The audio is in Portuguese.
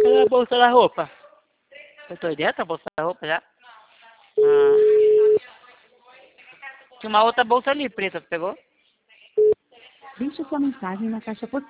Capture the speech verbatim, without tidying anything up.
Cadê a bolsa da roupa? Eu tô dentro, a bolsa da roupa já? Ah. Tinha uma outra bolsa ali, preta, tu pegou? Deixe sua mensagem na caixa postal.